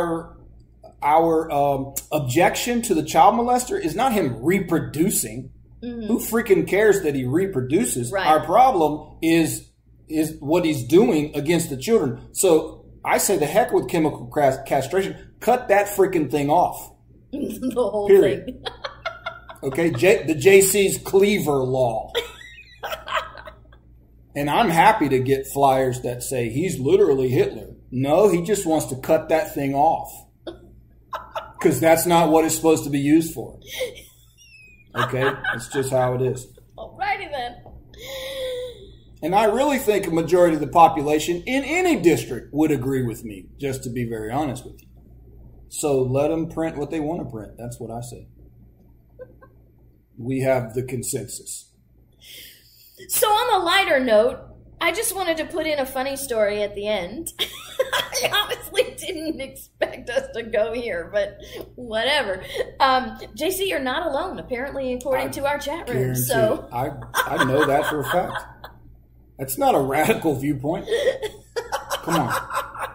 our objection to the child molester is not him reproducing. Who freaking cares that he reproduces? Right. Our problem is what he's doing against the children. So I say the heck with chemical castration. Cut that freaking thing off. The whole Period. thing. Okay, the JC's Cleaver Law. And I'm happy to get flyers that say he's literally Hitler. No, he just wants to cut that thing off. Because that's not what it's supposed to be used for. Okay? That's just how it is. Alrighty then. And I really think a majority of the population in any district would agree with me, just to be very honest with you. So let them print what they want to print. That's what I say. We have the consensus. So on a lighter note, I just wanted to put in a funny story at the end. I honestly didn't expect us to go here, but whatever. JC, you're not alone, apparently, according to our chat room. Guarantee So I know that for a fact. That's not a radical viewpoint. Come on.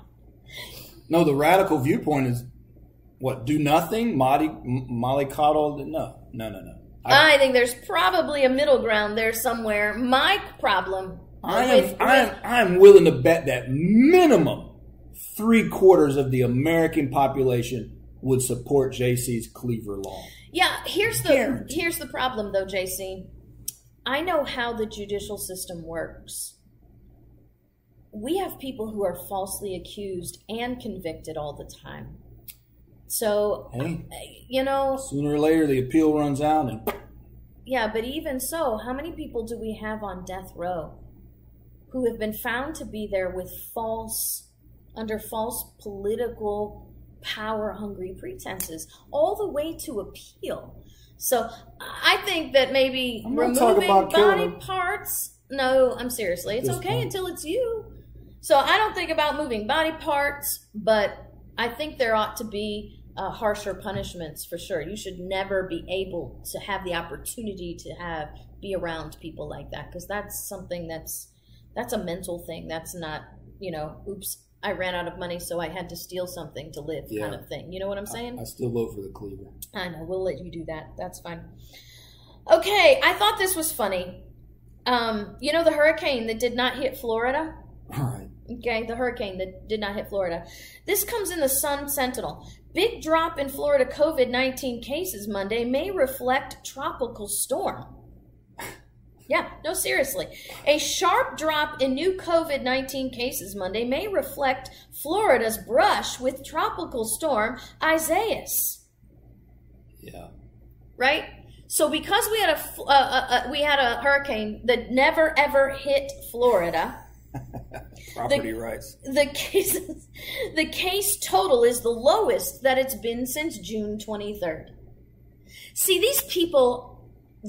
No, the radical viewpoint is what? Do nothing? Mollycoddle? No. I think there's probably a middle ground there somewhere. My problem. I'm willing to bet that minimum 3/4 of the American population would support JC's Cleaver Law. Yeah, here's the problem though, JC. I know how the judicial system works. We have people who are falsely accused and convicted all the time. So, hey, you know... Sooner or later, the appeal runs out. Yeah, but even so, how many people do we have on death row who have been found to be there with under false political power-hungry pretenses, all the way to appeal? So, I think that maybe removing body parts... No, I'm seriously. It's okay until it's you. So, I don't think about moving body parts, but... I think there ought to be harsher punishments for sure. You should never be able to have the opportunity to be around people like that, because that's something that's a mental thing. That's not, oops, I ran out of money, so I had to steal something to live kind of thing. You know what I'm saying? I still vote for the Cleaver. I know. We'll let you do that. That's fine. Okay, I thought this was funny. The hurricane that did not hit Florida? All right. Okay, the hurricane that did not hit Florida. This comes in the Sun Sentinel. Big drop in Florida COVID-19 cases Monday may reflect tropical storm. Yeah, no, seriously. A sharp drop in new COVID-19 cases Monday may reflect Florida's brush with tropical storm Isaias. Yeah. Right? So because we had a hurricane that never ever hit Florida... Property rights. The case total is the lowest that it's been since June 23rd. See, these people,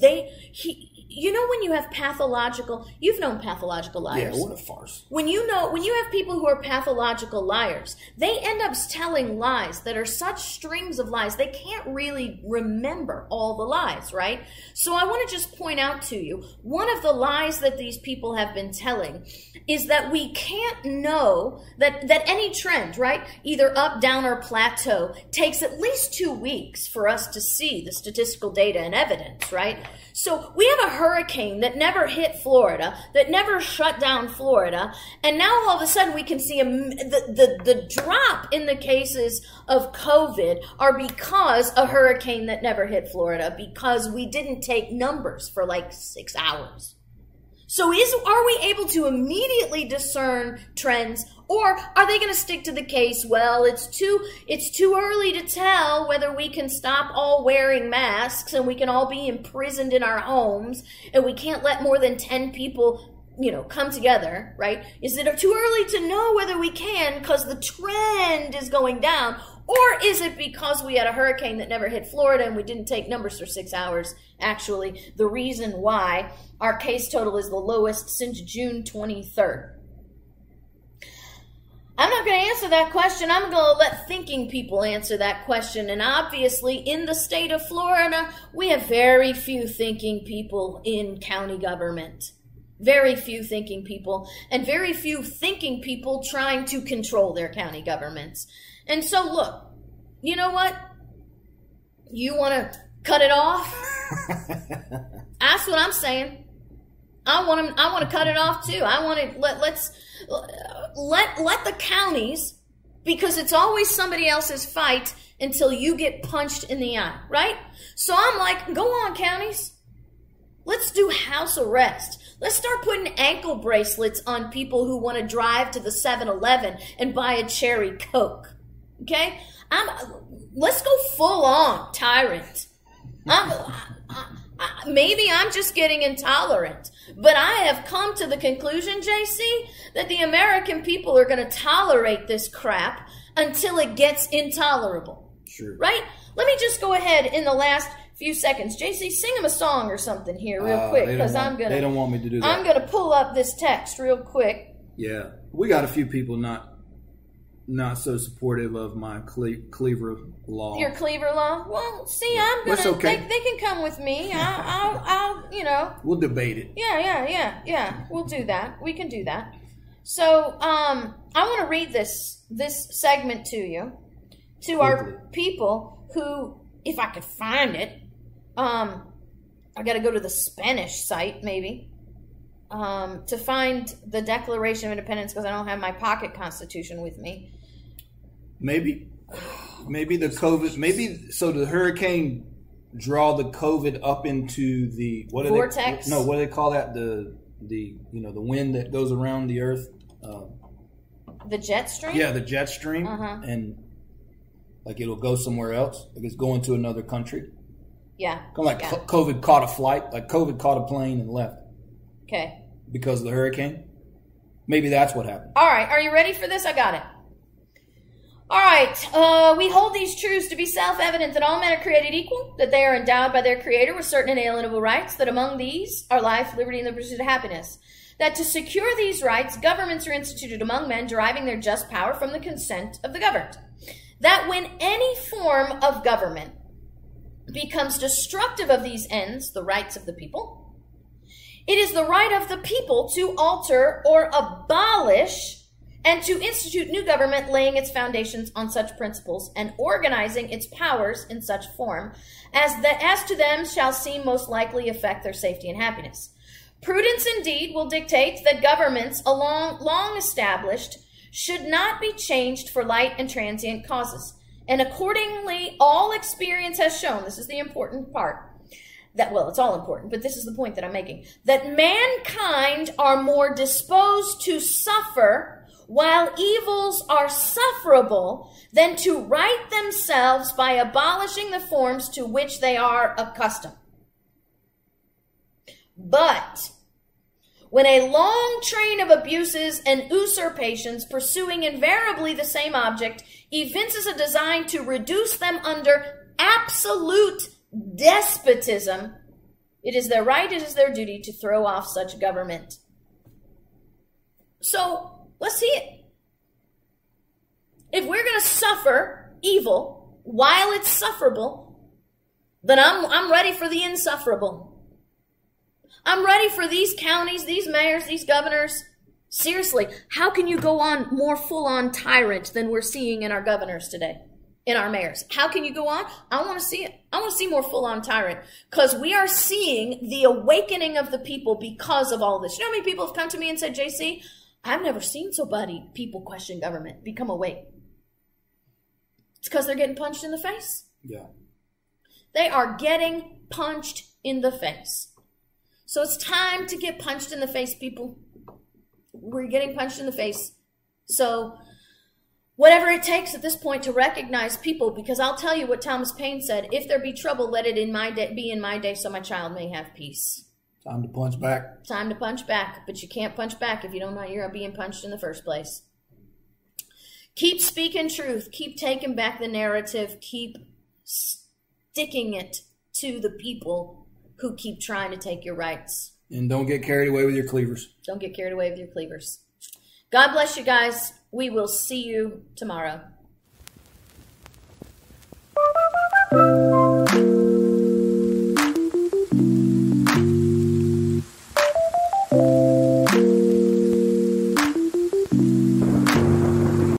when you have you've known pathological liars. Yeah, what a farce. When you have people who are pathological liars, they end up telling lies that are such strings of lies, they can't really remember all the lies, right? So I want to just point out to you, one of the lies that these people have been telling is that we can't know that any trend, right, either up, down, or plateau, takes at least 2 weeks for us to see the statistical data and evidence, right? So we have a hurricane that never hit Florida, that never shut down Florida, and now all of a sudden we can see the drop in the cases of COVID are because a hurricane that never hit Florida, because we didn't take numbers for like 6 hours. So are we able to immediately discern trends, or are they going to stick to the case? Well, it's too early to tell whether we can stop all wearing masks and we can all be imprisoned in our homes and we can't let more than 10 people, come together, right? Is it too early to know whether we can because the trend is going down? Or is it because we had a hurricane that never hit Florida and we didn't take numbers for 6 hours? Actually, the reason why our case total is the lowest since June 23rd. I'm not going to answer that question. I'm going to let thinking people answer that question. And obviously, in the state of Florida, we have very few thinking people in county government. Very few thinking people, and very few thinking people trying to control their county governments. And so, look, you know what? You want to cut it off? That's what I'm saying. I want to cut it off too. I want to let the counties, because it's always somebody else's fight until you get punched in the eye, right? So I'm like, go on, counties. Let's do house arrest. Let's start putting ankle bracelets on people who want to drive to the 7-Eleven and buy a cherry Coke. Okay? Let's go full on tyrant. Maybe I'm just getting intolerant, but I have come to the conclusion, JC, that the American people are going to tolerate this crap until it gets intolerable. Sure. Right? Let me just go ahead in the last few seconds. JC, sing him a song or something here real quick, because they don't want me to do that. I'm going to pull up this text real quick. Yeah. We got a few people not so supportive of my Cleaver law. Your Cleaver law? Well, see, I'm gonna. That's okay. They can come with me. I'll, you know. We'll debate it. Yeah. We'll do that. We can do that. So, I want to read this segment to you, to our people who, if I could find it, I got to go to the Spanish site maybe. To find the Declaration of Independence, because I don't have my pocket constitution with me. Maybe the COVID. So the hurricane draw the COVID up into the vortex. What do they call that? The wind that goes around the earth. The jet stream. Yeah, the jet stream, and like it'll go somewhere else. Like it's going to another country. Yeah. Kind of like COVID caught a flight. Like COVID caught a plane and left. Okay. Because of the hurricane? Maybe that's what happened. All right. Are you ready for this? I got it. All right. We hold these truths to be self-evident that all men are created equal, that they are endowed by their Creator with certain inalienable rights, that among these are life, liberty, and the pursuit of happiness. That to secure these rights, governments are instituted among men, deriving their just power from the consent of the governed. That when any form of government becomes destructive of these ends, the rights of the people, it is the right of the people to alter or abolish and to institute new government, laying its foundations on such principles and organizing its powers in such form as to them shall seem most likely affect their safety and happiness. Prudence indeed will dictate that governments long established should not be changed for light and transient causes. And accordingly, all experience has shown, this is the important part, that, well, it's all important, but this is the point that I'm making, that mankind are more disposed to suffer while evils are sufferable than to right themselves by abolishing the forms to which they are accustomed. But when a long train of abuses and usurpations pursuing invariably the same object evinces a design to reduce them under absolute despotism, it is their right, it is their duty to throw off such government. So, let's see it. If we're going to suffer evil while it's sufferable, then I'm ready for the insufferable. I'm ready for these counties, these mayors, these governors. Seriously, how can you go on more full-on tyrant than we're seeing in our governors today? In our mayors. How can you go on? I want to see it. I want to see more full-on tyrant, because we are seeing the awakening of the people because of all this. You know how many people have come to me and said, JC, I've never seen people question government, become awake. It's because they're getting punched in the face. Yeah. They are getting punched in the face. So it's time to get punched in the face, people. We're getting punched in the face. So whatever it takes at this point to recognize people, because I'll tell you what Thomas Paine said, if there be trouble, let it be in my day so my child may have peace. Time to punch back. Time to punch back, but you can't punch back if you don't know you're being punched in the first place. Keep speaking truth. Keep taking back the narrative. Keep sticking it to the people who keep trying to take your rights. And don't get carried away with your cleavers. Don't get carried away with your cleavers. God bless you guys. We will see you tomorrow.